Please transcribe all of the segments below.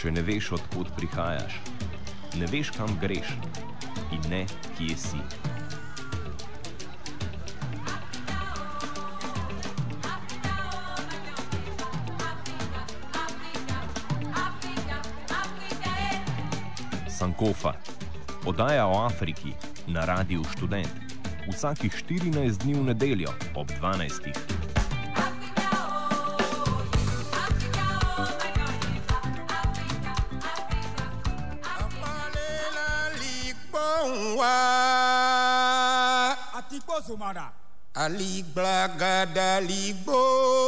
če ne veš, odkud prihajaš. Ne veš, kam greš in ne, kje si. Sankofa. Oddaja o Afriki na Radiu Študent. Vsakih 14 dni v nedeljo ob 12. Atikpo Zumada. Aligbagada ligbo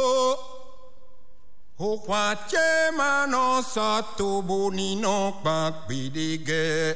Okwache mano sotobo nino pakbidige.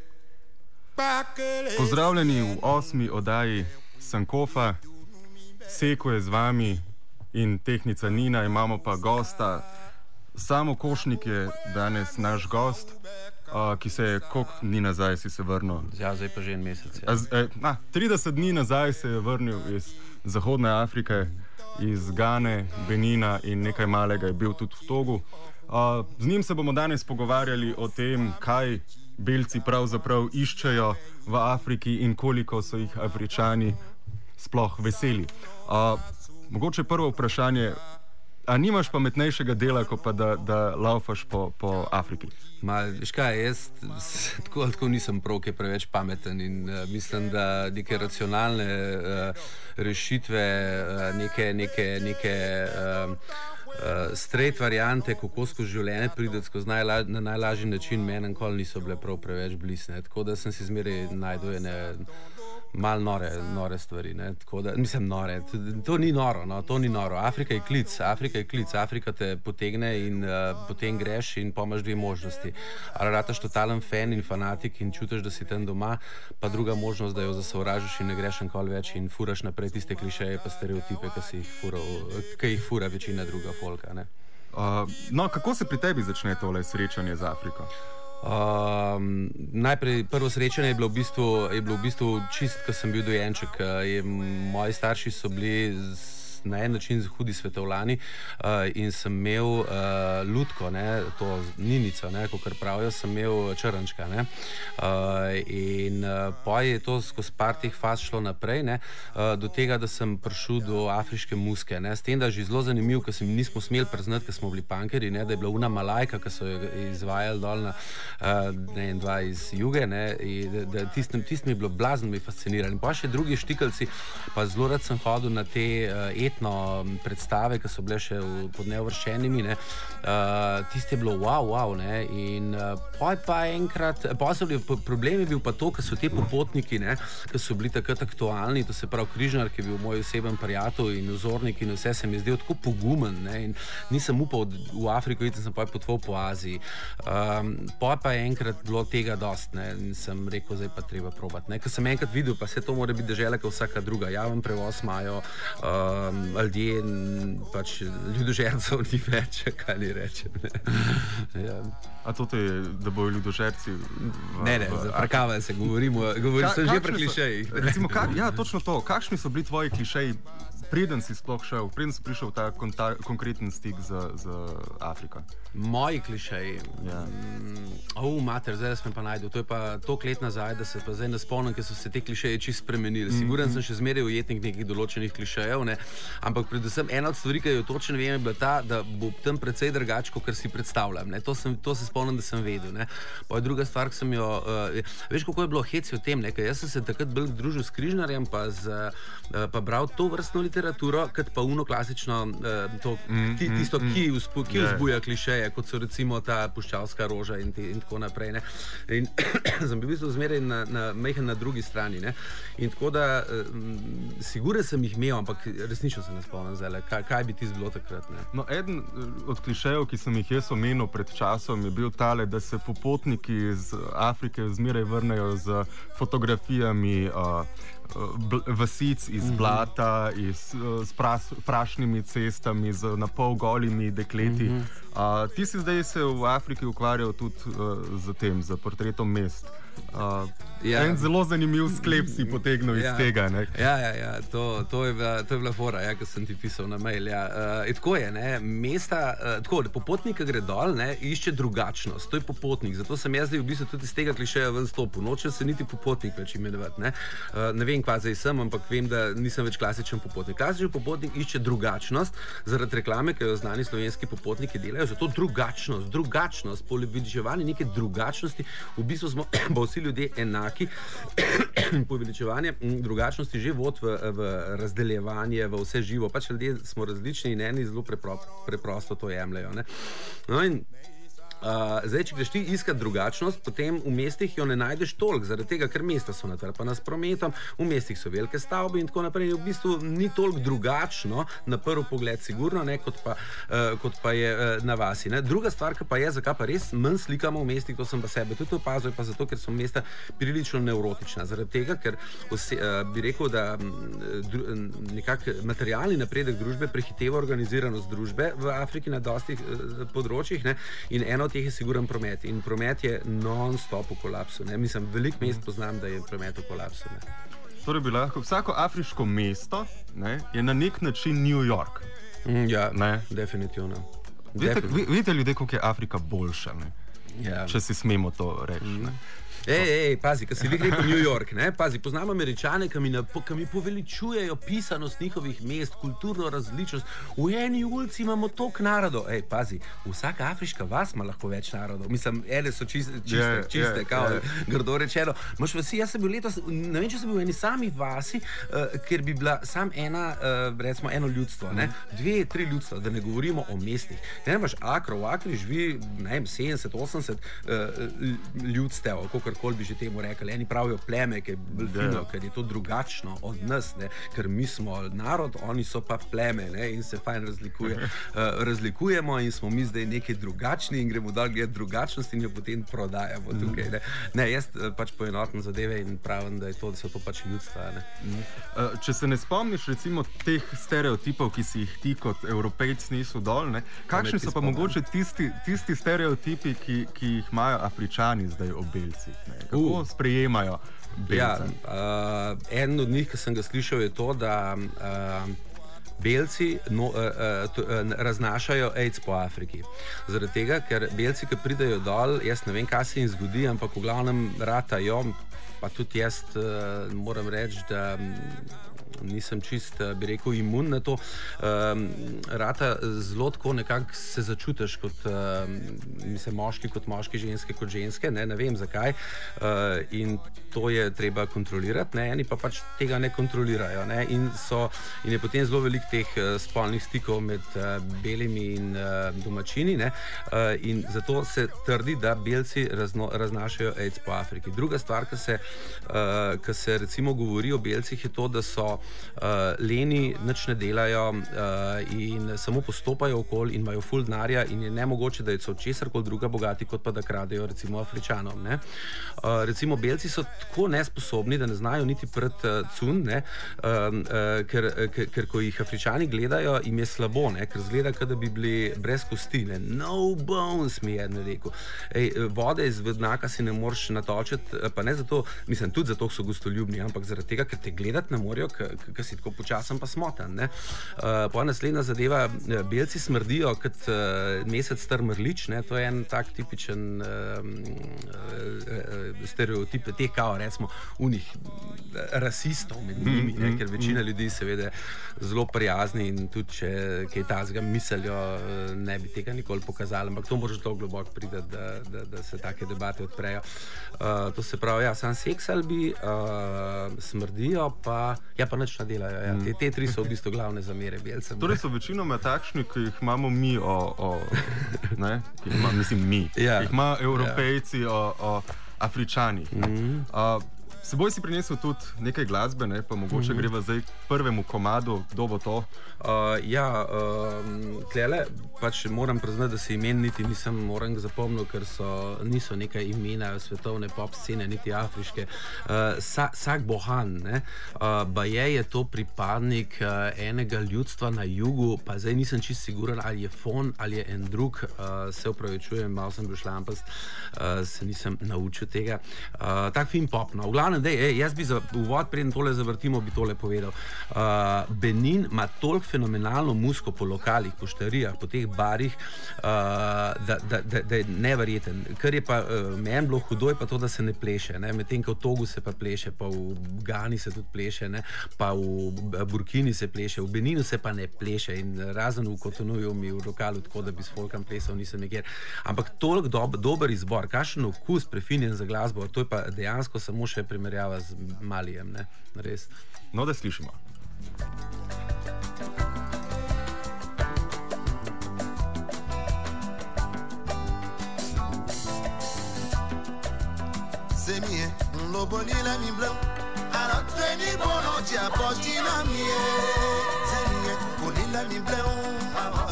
Pozdravljeni v 8. oddaji Sankofa. Seko je z vami in tehnica Nina, imamo pa gosta. Samo Košnik je danes naš gost, ki se je, koliko dni nazaj si se vrnil? Ja, zdaj pa že en mesec. Ja. 30 dni nazaj se je vrnil iz Zahodne Afrike, iz Gane, Benina in nekaj malega je bil tudi v Togu. Z njim se bomo danes pogovarjali o tem, kaj belci pravzaprav iščejo v Afriki in koliko so jih Afričani sploh veseli. Mogoče prvo vprašanje, a nimaš pametnejšega dela, kot pa da laufaš po Afriki? Veš kaj, jaz tako nisem prav, ki je preveč pameten in mislim, da neke racionalne rešitve, neke straight variante, kako skozi življenje prideti skozi na najlažji način, meni nikoli niso bile prav preveč blisne. Tako da sem si zmeraj najdel ene malo nore stvari. Tako da, mislim, nore. To ni noro, no, to ni noro. Afrika je klic, Afrika te potegne in potem greš in pomaš dve možnosti. Ali rataš totalen fan in fanatik in čutiš, da si tam doma, pa druga možnost, da jo zasovražiš in ne greš nikoli več in furaš naprej tiste klišeje pa stereotipe, ki jih fura večina druga folka. No, kako se pri tebi začne tole srečanje z Afriko? Najprej prvo srečanje je bilo v bistvu čist, ko sem bil dojenček. Moji starši so bili na en način hudi svetovlani in sem imel lutko, to ninico, kakor pravijo, sem imel črnčka. In potem je to skozi par teh faz šlo naprej, do tega, da sem prišel do afriške muske. S tem, da je že zelo zanimiv, ker se mi nismo smeli priznati, ker smo bili punkeri, da je bila una Malajka, ki so jo izvajali dol na dva iz juge, da tistim mi je bilo blazno, mi je fasciniralo. In pa še drugi štikalci, pa zelo rad sem hodil na te predstave, ki so bile še pod neuvrščenimi, tiste je bilo wow, in pa enkrat, problem je bil pa to, ker so te popotniki, ki so bili takrat aktualni, to se pravi Križnar, ki je bil moj oseben prijatelj in vzornik in vse, se mi je zdel tako pogumen, in nisem upal v Afriko iti, sem pa potoval po Aziji. Pa je enkrat bilo tega dost, in sem rekel, zdaj pa treba probati. Ker sem enkrat videl, pa vse to mora biti dežela, kot vsaka druga. Javen prevoz imajo, ljudje, pač ljudožercev ni več, kaj li rečem. Ja. A to je, da bojo ljudožerci... Ne, zaprakavajo se, sem že pri klišejih. Recimo, ja, točno to. Kakšni so bili tvoji klišeji, preden si sploh šel, preden si prišel v ta konkreten stik z Afriko? Moji klišeji? Ja. Mater, zdaj sem pa najdel. To je pa toliko let nazaj, da se pa zdaj ne spomnim, ker so se te klišeji čisto spremenili. Siguren sem še zmeraj ujetnik nekih določenih klišejev, ampak predvsem ena od stvari, ki jo točno vem, je bila ta, da bo tam precej drugače, kot si predstavljam. To se spomnim, da sem vedel. Pa je druga stvar, ki sem jo... Veš, kako je bilo heci o tem, ker jaz sem se takrat bolj družil s Križnarjem, pa bral to vrstno literaturo, kot pa uno klasično, tisto, ki vzbuja klišeje, kot so recimo ta puščavska roža in tako naprej. In sem bil v bistvu zmeraj majhen na drugi strani. In tako da, siguren sem jih imel, ampak resnično se ne spomnim zdaj, kaj bi ti bilo takrat. No, eden od klišejev, ki sem jih jaz omenil pred časom, je bil tale, da se popotniki iz Afrike zmeraj vrnejo z fotografijami vasic iz blata, s prašnimi cestami, z napol golimi dekleti. Ti si zdaj se v Afriki ukvarjal tudi z tem, z portretom mest. En zelo zanimiv sklep si potegnil iz tega. Ne? Ja, to je bila fora, ki sem ti pisal na mail. Tako je, ne, mesta, popotnik, ki gre dol, ne, išče drugačnost. To je popotnik. Zato sem jaz zdaj v bistvu tudi iz tega klišeja ven stopil. Nočem se niti popotnik več imenovati. Ne vem, kva zdaj sem, ampak vem, da nisem več klasičen popotnik. Klasičen popotnik išče drugačnost zaradi reklame, ki jo znani slovenski popotniki delajo. Zato drugačnost, poveličevanje neke drugačnosti. V bistvu smo pa vsi ljudje enaki. Poveličevanje drugačnosti že vod v razdeljevanje, v vse živo. Pač ljudje smo različni in eni zelo preprosto to jemljajo. Ne? No in zdaj, če greš ti iskat drugačnost, potem v mestih jo ne najdeš toliko, zaradi tega, ker mesta so natrpana s prometom, v mestih so velike stavbe in tako naprej. V bistvu ni toliko drugačno, na prvi pogled sigurno, ne, kot pa je na vasi. Ne. Druga stvar, ki pa je, zakaj pa res manj slikamo v mestih, to sem pa sebe tudi opazil, pa zato, ker so mesta prilično nevrotična. Zaradi tega, ker bi rekel, da nekako materialni napredek družbe prehiteva organiziranost družbe v Afriki na dostih področjih, ne, in eno teh je siguren promet in promet je non-stop v kolapsu. Ne? Mislim, veliko mest poznam, da je promet v kolapsu. Ne? Torej bi lahko vsako afriško mesto, ne, je na nek način New York. Ja, definitivno. Vidite ljudje, koliko je Afrika boljša, ne? Ja. Če si smemo to reči. Pazi, ko si vi rekel New York, ne? Pazi, poznam Američane, ki mi poveličujejo pisanost njihovih mest, kulturno različnost. V eni ulici imamo toliko narodov. Pazi, vsaka afriška vas ima lahko več narodov. Mislim, ene so čiste, grdo rečeno. Moš vasi, jaz sem bil letos, ne vem, če sem bil v eni sami vasi, ker bi bila sam ena, recimo eno ljudstvo, ne? 2-3 ljudstva, da ne govorimo o mestih. Ne imaš Akro, v Akri živi, ne vem, 70-80 ljudstev, koli bi že temu rekli. Eni pravijo pleme, ki je bolj fino, ker je to drugačno od nas, ne? Ker mi smo narod, oni so pa pleme, ne? In se fajn razlikujemo in smo mi zdaj nekaj drugačni in gremo dol gledati drugačnost in jo potem prodajamo tukaj. Ne, jaz pač poenotim zadeve in pravim, da so to pač ljudstva. Ne? Če se ne spomniš recimo teh stereotipov, ki si jih ti kot Evropejc niso dol, ne? Kakšni so pa mogoče tisti stereotipi, ki jih imajo Afričani zdaj o belcih? Kako sprejemajo belce? Eden od njih, ki sem ga slišal, je to, da belci raznašajo AIDS po Afriki. Zaradi tega, ker belci, ki pridejo dol, jaz ne vem, kaj se jim zgodi, ampak v glavnem ratajo, pa tudi jaz moram reči, da nisem čist, bi rekel, imun na to. Rata zelo tako nekako se začutiš kot moški kot moški, ženske kot ženske, ne vem zakaj. In to je treba kontrolirati, ne? Eni pa pač tega ne kontrolirajo. Ne? In je potem zelo veliko teh spolnih stikov med belimi in domačini. Ne? In zato se trdi, da belci raznašajo AIDS po Afriki. Druga stvar, ki se recimo govori o belcih, je to, da so leni, nič ne delajo in samo postopajo okoli in imajo ful denarja in je nemogoče, da so česarkoli druga bogati, kot pa da kradejo recimo Afričanom. Ne? Recimo belci so tako nesposobni, da ne znajo niti pred cun, ne? Ker ko jih Afričani gledajo, jim je slabo, ne? Ker zgleda, da bi bili brez kosti. Ne? No bones, mi je rekel. Vode iz vodnjaka si ne moreš natočiti, pa ne zato, mislim, tudi zato so gostoljubni, ampak zaradi tega, ker te gledati ne morejo, ker si tako počasen pa smotan. Pa naslednja zadeva, belci smrdijo kot mesec star mrlič, ne? To je en tak tipičen stereotip teh kao, recimo, unih rasistov med njimi, ne? Ker večina ljudi seveda zelo prijazni in tudi, če kaj tazga mislijo, ne bi tega nikoli pokazali, ampak to moraš dolgo globoko priti, da se take debate odprejo. To se pravi, ja, sam seksal bi, smrdijo, pa nič ne delajo. Ja. Te tri so v bistvu glavne zamere belcem. Torej so večinoma takšni, ki jih imamo mi ki jih imajo Evropejci o Afričanih. Seboj si prinesel tudi nekaj glasbe, ne? Pa mogoče greva zdaj k prvemu komadu, kdo bo to? Tlele pač moram priznati, da se imen niti nisem orang zapomnil, ker niso neka imena svetovne pop scene, niti afriške. Sak Bohan, ne? Baje je to pripadnik enega ljudstva na jugu, pa zdaj nisem čisto siguren, ali je Fon, ali je en drug, se upravičujem, malo sem bil šlampast, se nisem naučil tega. Tak film pop, no. V glavnem, jaz bi za uvod, preden tole zavrtimo, bi tole povedal. Benin ima toliko fenomenalno muziko po lokalih, po štarijah, po teh barih, da je neverjeten. Kar je pa meni bilo hudo, je pa to, da se ne pleše. Medtem, ko v Togu se pa pleše, pa v Gani se tudi pleše, ne? Pa v Burkini se pleše, v Beninu se pa ne pleše. In razen v Kotonuju mi v lokalu tako, da bi s folkom plesal, nisem nikjer. Ampak toliko dober izbor, kakšen okus prefinjen za glasbo, to je pa dejansko samo še primerjava z Malijem, ne? Res. No, da slišimo. C'est mien, l'eau bonnie la mi blanc. Alors tenez bon, on tient pas qui la mien. C'est mien, bonnie la mi blanc.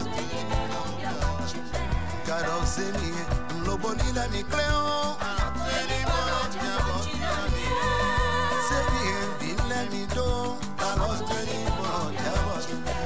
Car c'est mien, l'eau bonnie la mi cléon. Alors tenez bon, on tient pas qui la mien. C'est mien, bin la mi do. Alors tenez bon, on tient pas qui la mien.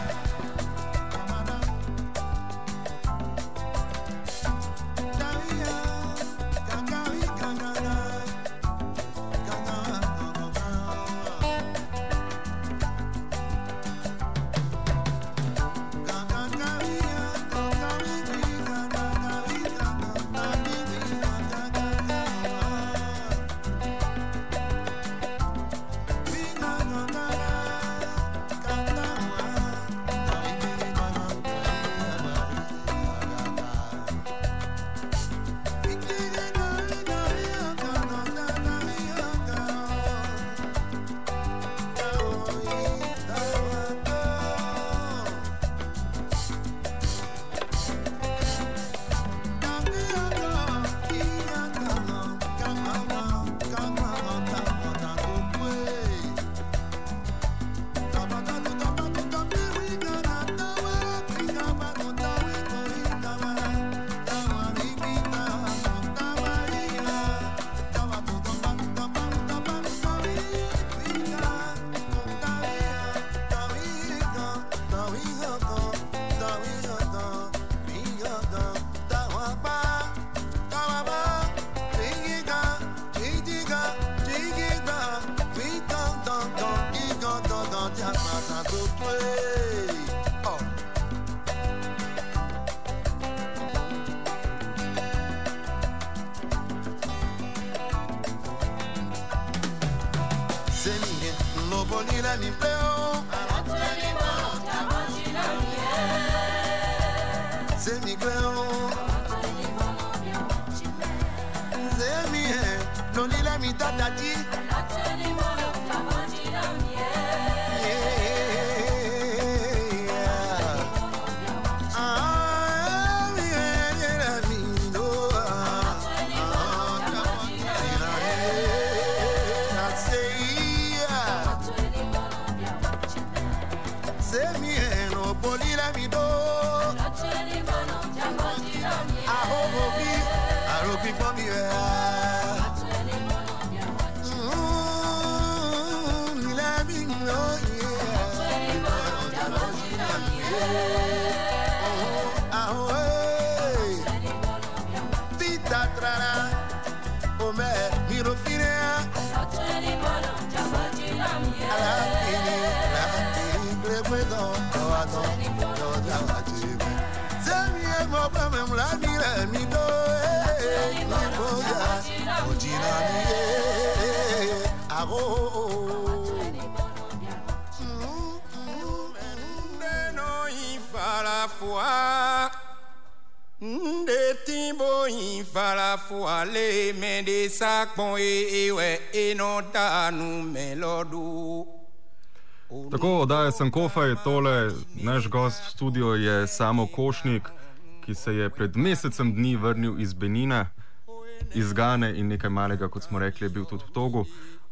Tako, oddaja Sankofa, tole naš gost v studiu je Samo Košnik, ki se je pred mesecem dni vrnil iz Benina, iz Gane in nekaj malega, kot smo rekli, je bil tudi v Togu.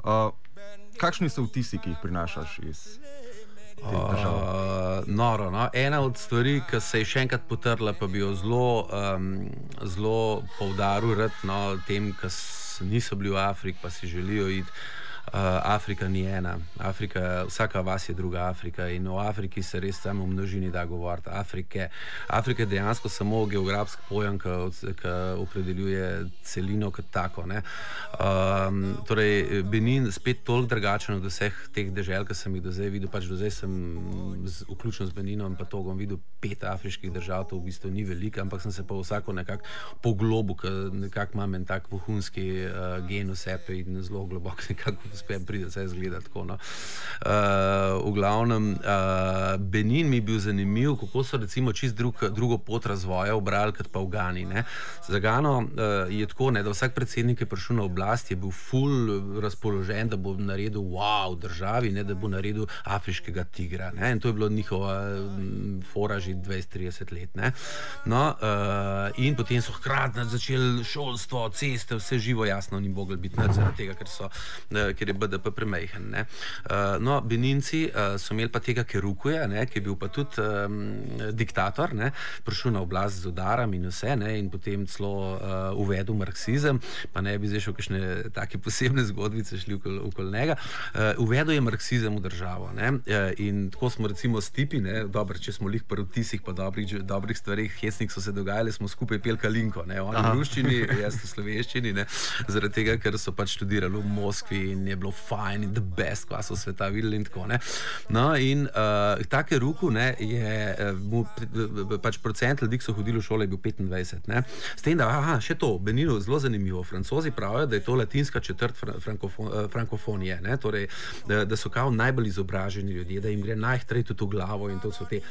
Kakšni so vtisi, ki jih prinašaš iz teh držav? Noro. No? Ena od stvari, ki se je še enkrat potrla, pa bi jo zelo poudaril tem, ki niso bili v Afriki, pa si želijo iti. Afrika ni ena. Vsaka vas je druga Afrika in o Afriki se res samo v množini da govoriti. Afrika je dejansko samo geografski pojem, ki opredeljuje celino kot tako. Torej, Benin spet toliko drugačen od vseh teh dežel, ki sem jih do zdaj videl. Pač do zdaj sem vključno z Beninom in pa Togom videl 5 afriških držav, to v bistvu ni veliko, ampak sem se pa vsako nekako poglobil, ker nekako imam en tak vohunski gen v sebi in zelo globok nekako uspem priti, da se izgleda tako. No. V glavnem, Benin mi je bil zanimiv, kako so recimo čist drugo pot razvoja obrali kot pa v Gani. Za Gano je tako, da vsak predsednik je prišel na oblast, je bil ful razpoložen, da bo naredil wow državi, da bo naredil afriškega tigra. In to je bilo njihova fora že 20-30 let. No, in potem so hkrati začeli šolstvo, ceste, vse živo, jasno, ni mogli biti nič zaradi tega, ker je BDP premajhen. No, Beninci so imeli pa tega Kerukuja, ki je bil pa tudi diktator, prišel na oblast z udarom in vse, in potem celo uvedel marksizem, pa ne bi zdaj šel kakšne take posebne zgodbice šli okoli njega. Uvedel je marksizem v državo. In tako smo recimo s tipi, dobro, če smo lih pri vtisih pa dobrih stvarih, hecnih so se dogajali, smo skupaj pel Kalinko, oni v ruščini, jaz v slovenščini, zaradi tega, ker so pač študirali v Moskvi in je bilo fajn in the best, kva so sveta videli in tako. No in take Ruku je pač procent ljudi, ki so hodili v šole, je bil 25. S tem, da še to, v Beninu zelo zanimivo, Francozi pravijo, da je to latinska četrt frankofonije, torej, da so kao najbolj izobraženi ljudje, da jim gre najhitreje tudi v glavo in to so te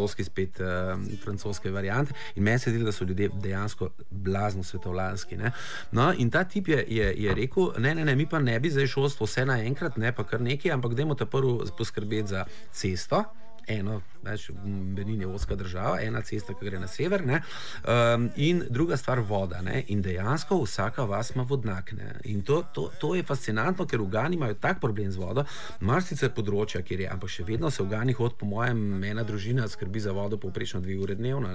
francoske variante in meni se zdi, da so ljudje dejansko blazno svetovlanski. No in ta tip je rekel, ne, mi pa ne bi zdaj šolstvo vse naenkrat, pa kar nekaj, ampak dajmo ta prvo poskrbeti za cesto, Benin je ozka država, ena cesta, ki gre na sever, in druga stvar voda. In dejansko vsaka vas ima vodnak. In to je fascinantno, ker v Gani imajo tak problem z vodo, imaš sicer področja, kjer je, ampak še vedno se v Gani hod, po mojem, ena družina skrbi za vodo povprečno 2 ure dnevno,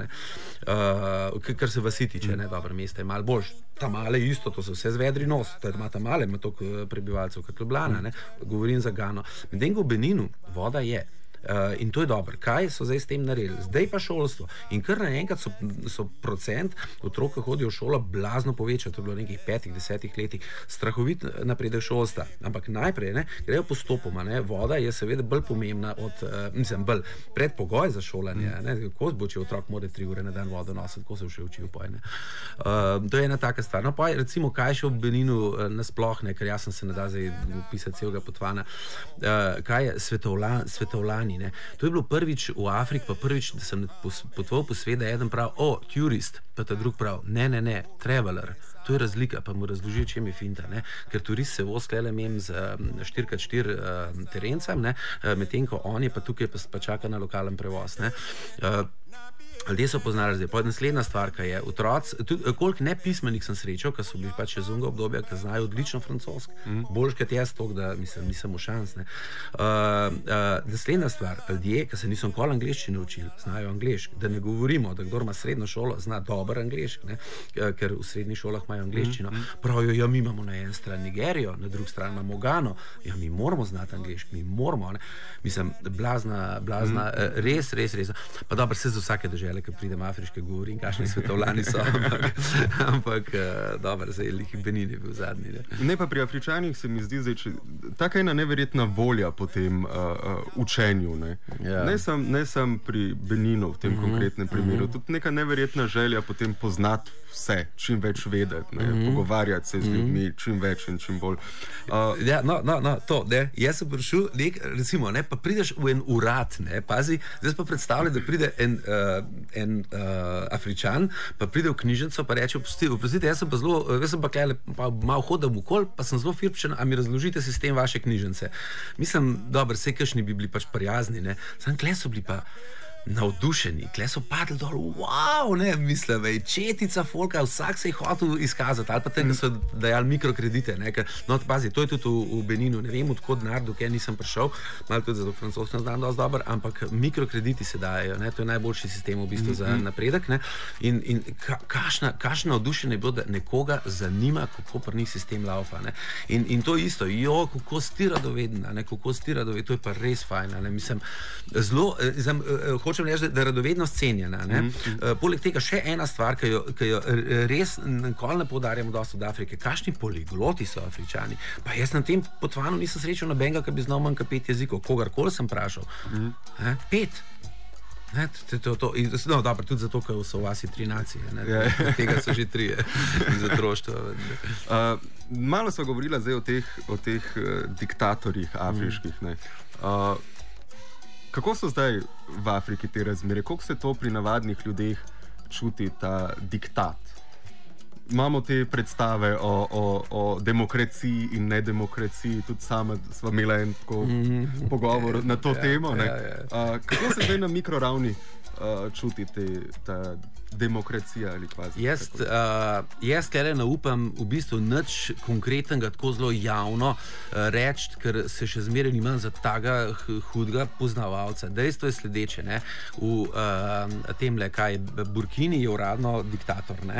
kar se vasi tiče, dobro, mesta je malo boljš. Tamale isto, to so vse zvedri nos, Tamale ima toliko prebivalcev kot Ljubljana, govorim za Gano. Medtem ko v Beninu voda je. In to je dobro. Kaj so zdaj s tem naredili? Zdaj pa šolstvo. In kar naenkrat so procent otrok, ki hodijo v šolo, blazno povečal. To je bilo v nekih 5-10 letih. Strahovit napredek šolstva. Ampak najprej grejo postopoma. Voda je seveda bolj pomembna od, bolj predpogoj za šolanje. Kako bo, če otrok mora 3 ure na dan vodo nositi, kako se še učil poj. To je ena taka stvar. No pa recimo, kaj še v Beninu nasploh, ker jaz sem se ne da zdaj pisati celega potvana. Kaj je svetovlani? To je bilo prvič v Afriki, pa prvič, da sem potoval po svetu, da eden pravi, turist, pa ta drug pravi, ne, traveler. To je razlika, pa mu razložijo, čem je finta. Ker turist se voz klele mem z 4x4 terencem, medtem ko on je pa tukaj pa čaka na lokalen prevoz. Ljudje so poznali zdaj. Naslednja stvar, ki je otroci, koliko nepismenih sem srečal, ki so bili pač čez unga obdobja, ki znajo odlično francosko. Boljš kot jaz tok, da nisem v šans. Naslednja stvar, ljudje, ki se niso nikoli angleščine učili, znajo anglešk. Da ne govorimo, da kdor ima srednjo šolo, zna dober anglešk, ker v srednjih šolah imajo angleščino. Pravijo, mi imamo na eni strani Nigerijo, na drugi strani imamo Gano. Mi moramo znati anglešk, mi moramo. Mislim, blazna, res. Pa dobro, se za vsake države, ki pridem afriške, govorim, kakšni svetovlani so, ampak dobro, zdaj Benin je bil zadnji. Ne, pa pri Afričanih se mi zdi zdaj, taka ena neverjetna volja po tem učenju. Ne sam pri Beninu v tem konkretnem primeru, tudi neka neverjetna želja potem poznati vse, čim več vedeti, pogovarjati se z ljudmi, čim več in čim bolj. To, jaz sem prišel, recimo, pa prideš v en urad, pazi, zdaj pa predstavljaj, da pride en Afričan, pa pride v knjižnico, pa reče, oprostite, jaz sem pa malo hodil okoli, pa sem zelo firpčen, a mi razložite sistem vaše knjižnice. Mislim, dobro, vse kakšni bi bili pač prijazni, sam kle so bili pa navdušeni, kle so padli dol, wow, ne, mislim, četica folka, vsak se je hotel izkazati, ali pa tem, da so dajali mikrokredite, ne, ker, no, pazi, to je tudi v Beninu, ne vem, odkot denar, dokaj nisem prišel, malo tudi zato francosko znam dosti dober, ampak mikrokrediti se dajo, ne, to je najboljši sistem v bistvu za napredek, ne, in kakšno navdušenje je bilo, da nekoga zanima, kako pri njih sistem laufa, ne, in to isto, kako stiradoveden, ne, kako stiradoveden, to je pa res fajn, ne, mislim, zelo, hočem reči, da je radovednost cenjena. Poleg tega še ena stvar, ki jo res nikoli ne poudarjamo dosti od Afrike, kakšni poligloti so Afričani. Pa jaz na tem potovanju nisem srečal nobenega, ki bi znal manj kot 5 jezikov. Kogarkoli sem vprašal. 5. No, dobro, tudi zato, ker so v vasi 3 nacije. Tega so že 3 za otroštvo. Malo smo govorili zdaj o teh diktatorjih afriških. Kako so zdaj v Afriki te razmere? Kako se to pri navadnih ljudeh čuti, ta diktat? Imamo te predstave o demokraciji in nedemokraciji, tudi sama sva imela en pogovor na to temo. Kako se zdaj na mikroravni čuti ta demokracija ali kvazi? Jaz tele ne upam v bistvu nič konkretnega, tako zelo javno reči, ker se še zmeraj nimam za taga hudega poznavalca. Dejstvo je sledeče, ne? V temle, kaj Burkini je uradno diktator, ne?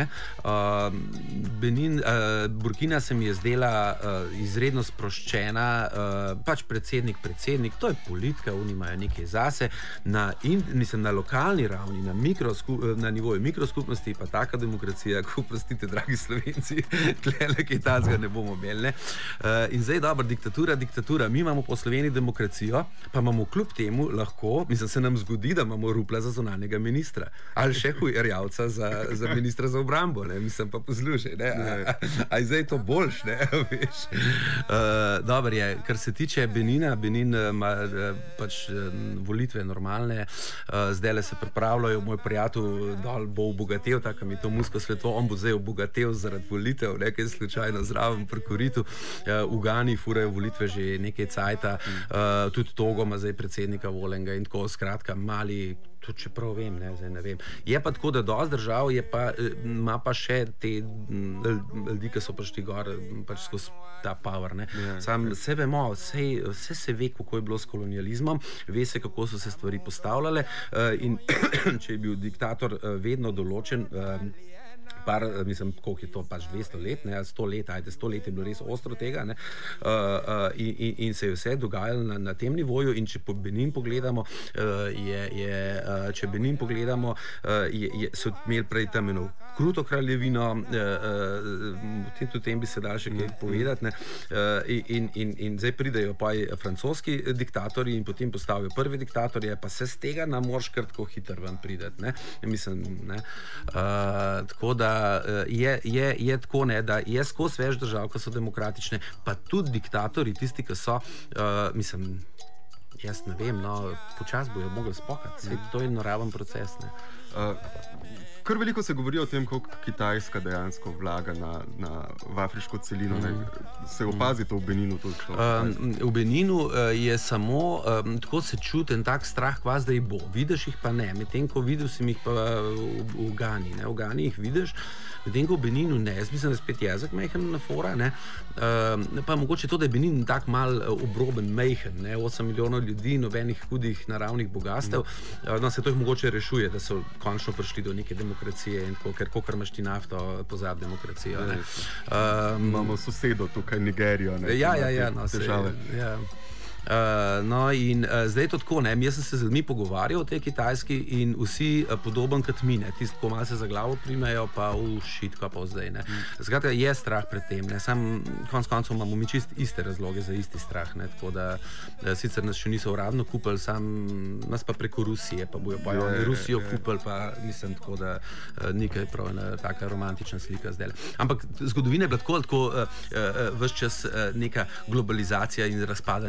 Burkina se mi je zdela izredno sproščena, pač predsednik, to je politika, oni imajo nekaj zase, na lokalni ravni, na nivoju mikroskupnosti, pa taka demokracija, ko prostite, dragi Slovenci, tlele kaj tazga ne bomo imeli. In zdaj dobro, diktatura, mi imamo po Sloveniji demokracijo, pa imamo kljub temu lahko, mislim, se nam zgodi, da imamo Rupla za zunanjega ministra, ali še Erjavca za ministra za obrambo, ne, mislim pa poslušaj, ne, a je zdaj to boljš, ne, veš. Dobro je, kar se tiče Benina, Benin ima pač volitve normalne, zdajle se pripravljajo, moj prijatelj dol bo obogatel, tako mi to musko svetlo, on bo zdaj obogatel zaradi volitev, nekaj slučajno zraven pri koritu. V Gani furajo volitve že nekaj cajta, tudi Togo ima zdaj predsednika volenga in tako, skratka, mali, tudi če prav vem, zdaj ne vem. Je pa tako, da dosti držav ima pa še te ljudi, ki so prišli gor pač skozi ta power, ne. Sam vse vemo, vse se ve, kako je bilo s kolonializmom, ve se, kako so se stvari postavljale in če je bil diktator vedno določen, mislim, koliko je to pač 200 let, ne, 100 let, 100 let je bilo res ostro tega, ne, in se je vse dogajalo na tem nivoju in če Benin pogledamo, so imeli prej tam eno kruto kraljevino, tudi o tem bi se dal še kaj povedati, ne, in zdaj pridejo pa francoski diktatorji in potem postavijo prve diktatorje, pa se z tega ne moreš kar tako hitro ven prideti, ne, mislim, ne, tako da je tako, ne, da je skozi več držav, ki so demokratične, pa tudi diktatorji, tisti, ki so, mislim, jaz ne vem, no, počas bojo mogli spokati, to je naraven proces, ne. Kar veliko se govori o tem, koliko Kitajska dejansko vlaga v afriško celino. Se opazi to v Beninu? V Beninu je samo, tako se čuti en tak strah, kvas, da jih bo. Vidiš jih pa ne. Medtem, ko videl sem jih pa v Gani. V Gani jih vidiš, medtem, ko v Beninu ne. Jaz mislim, da je spet jezik mejhen na fora, ne. Pa mogoče to, da je Benin tak mal obroben, mejhen, ne. 8 milijonov ljudi, nobenih hudih naravnih bogastev. No, se to jih mogoče rešuje, da so končno prišli do neke demokracije in tako, ker kokar imaš ti nafto, pozab demokracijo. Imamo sosedo tukaj, Nigerijo. Ja, no, težave. No in zdaj je to tako, ne, jaz sem se z ljudmi pogovarjal o tej Kitajski in vsi podoben kot mi, ne, tisti, ko malo se za glavo primejo, pa shit, kaj pa zdaj, ne. Skratka, je strah pred tem, ne, sam konec koncev imamo mi čist iste razloge za isti strah, ne, tako da sicer nas še niso uradno kupili, sam nas pa preko Rusije, pa bojo pa oni Rusijo kupili, pa mislim tako, da nekaj prav ena taka romantična slika zdaj. Ampak zgodovina je bila tako ves čas neka globalizacija in razpadanje na posamezne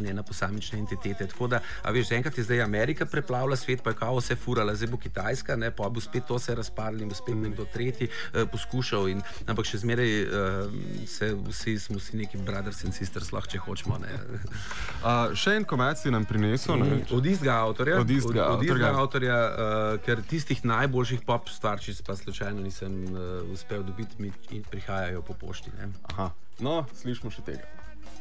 posamične entitete. Tako da, a veš, enkrat je zdaj Amerika preplavila svet, pa je kao vse furala, zdaj bo Kitajska, ne, pa bo spet to se razpadlo in bo spet nekdo tretji poskušal, ampak še zmeraj smo vsi neki brothers and sisters, lahko če hočemo. Še en komad si nam prinesel. Od istega avtorja, ker tistih najboljših pop stvarčic pa slučajno nisem uspel dobiti in prihajajo po pošti. Ne? Aha, no, slišimo še tega.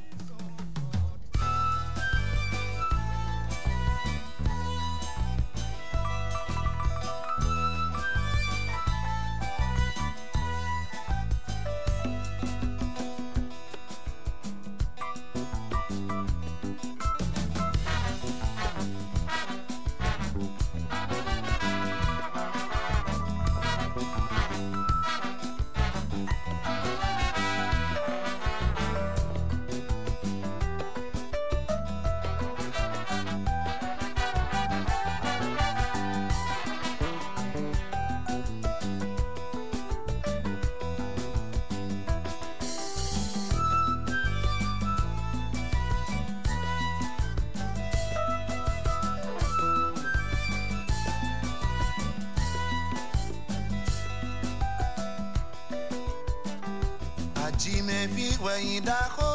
Jime fi wayi da ko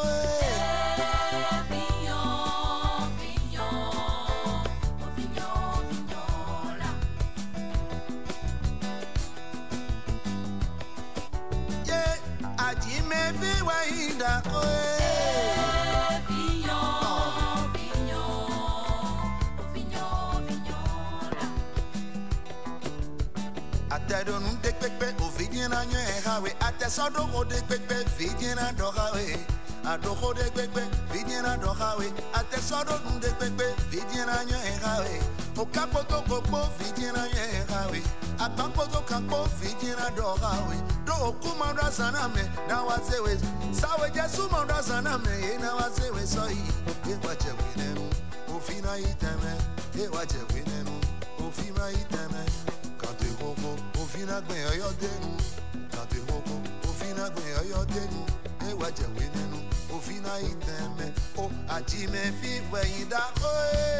Jime fi wayi da ko Atadonu de pepe ovidina nye hawe atesodo ko de pepe vidina do hawe adoko de pepe vidina do hawe atesodo de pepe vidina nye hawe okapoto ko vidina nye hawe apapoto kampo vidina do hawe do kuma do saname na wasewe sawe jesu mo do saname na wasewe soi e wache winenu ofina iteme e wache winenu ofina iteme kante koko ofina gbe oyo denu kante koko ofina gbe oyo denu e waje winenu ofina iteme o ajime fi weyin da o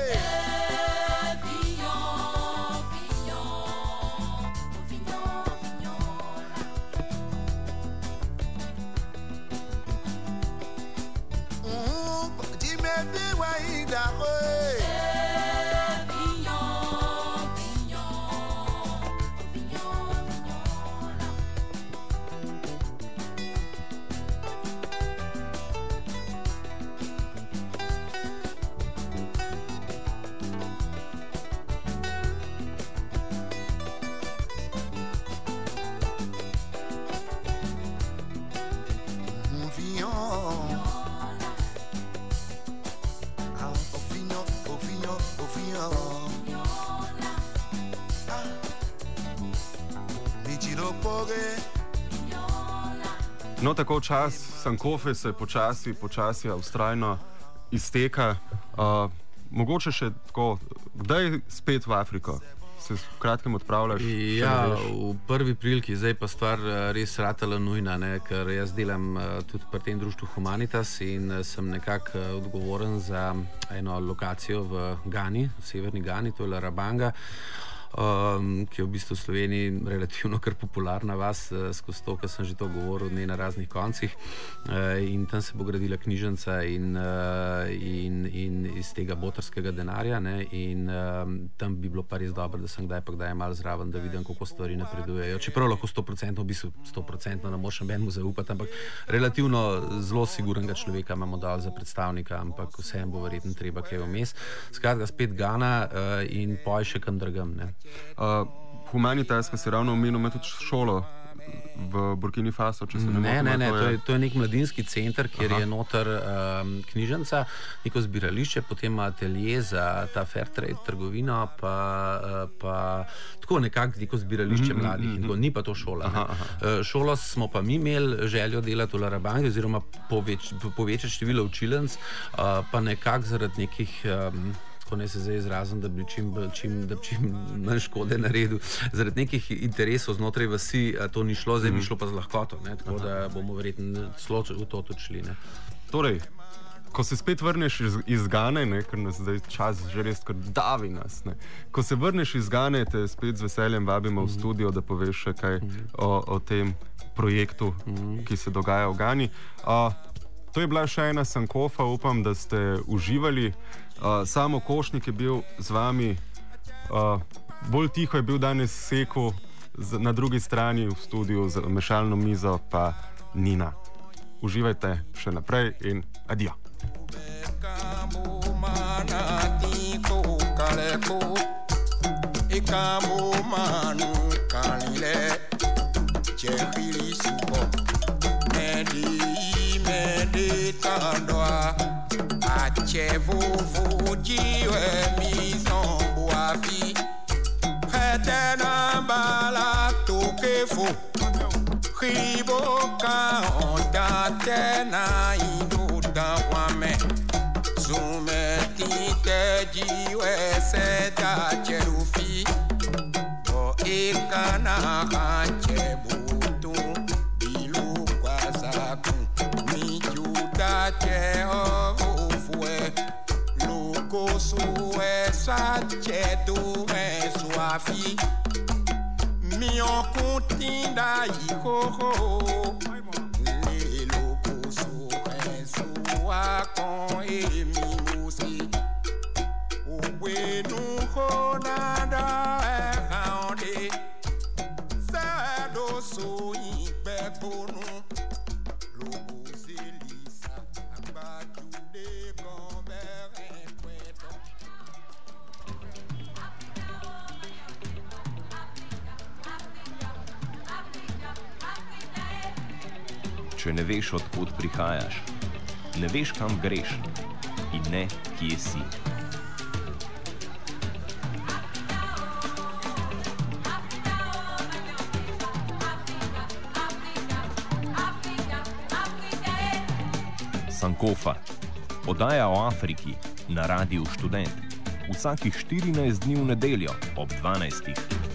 ajime fi weyin da o No, tako čas Sankofe se počasi vztrajno izteka. Mogoče še tako, kdaj spet v Afriko? Se v kratkem odpravljaš? Ja, v prvi priliki, zdaj pa stvar res ratala nujna, ne? Ker jaz delam tudi pri tem društvu Humanitas in sem nekako odgovoren za eno lokacijo v Gani, v severni Gani, to je Larabanga, ki je v bistvu v Sloveniji relativno kar popularna vas, skozi to, ker sem že to govoril ne na raznih koncih, in tam se bo gradila knjižnica in iz tega botrskega denarja, ne, in tam bi bilo pa res dobro, da sem kdaj pa kdaj malo zraven, da vidim, kako stvari napredujejo. Čeprav lahko 100%, v bistvu 100% ne moš nobenemu zaupati, ampak relativno zelo sigurnega človeka imamo dal za predstavnika, ampak vsem bo verjetno treba kaj vmes. Skratka, spet Gana in poj še kam drugam, ne. Humanitas, ki si ravno omenil, ima tudi šolo v Burkini Faso, če se ne motim. Ne, to je nek mladinski center, kjer je noter knjižnica, neko zbirališče, potem ima atelje za ta fair trade trgovino, pa tako nekako neko zbirališče mladih, in tako, ni pa to šola. Šolo smo pa mi imeli željo delati v Larabangi, oziroma povečati število učilnic, pa nekako zaradi nekih ne se zdaj izrazim, da bi čim manj škode naredil. Zaradi nekih interesov znotraj vasi to ni šlo, zdaj bi šlo pa z lahkoto, ne? Tako da bomo verjetno celo v to tudi šli. Ne? Torej, ko se spet vrneš iz Gane, ne, ker nas zdaj čas že res kar davi nas, ne. Ko se vrneš iz Gane, te spet z veseljem vabimo v studio, da poveš še kaj o tem projektu, ki se dogaja v Gani. To je bila še ena Sankofa, upam, da ste uživali. Samo Košnik je bil z vami, bolj tiho je bil danes Seko, na drugi strani v studiu z mešalno mizo pa Nina. Uživajte še naprej in adijo. Riboka onda tena inuda wame Zumeti te jiwe seda cherufi O ikana hanche butu Bilu kwa zaku Mijuda che ovufue Luko suwe sache duwe suafi Mio kutinda iko le loko so resua con emi musi o bueno honada haonde sa do so ibe bonu logo zelisa abatu de gombe kweto. Če ne veš, odkot prihajaš, ne veš, kam greš in ne, kje si. Sankofa. Oddaja o Afriki na Radiu Študent. Vsakih 14 dni v nedeljo ob 12.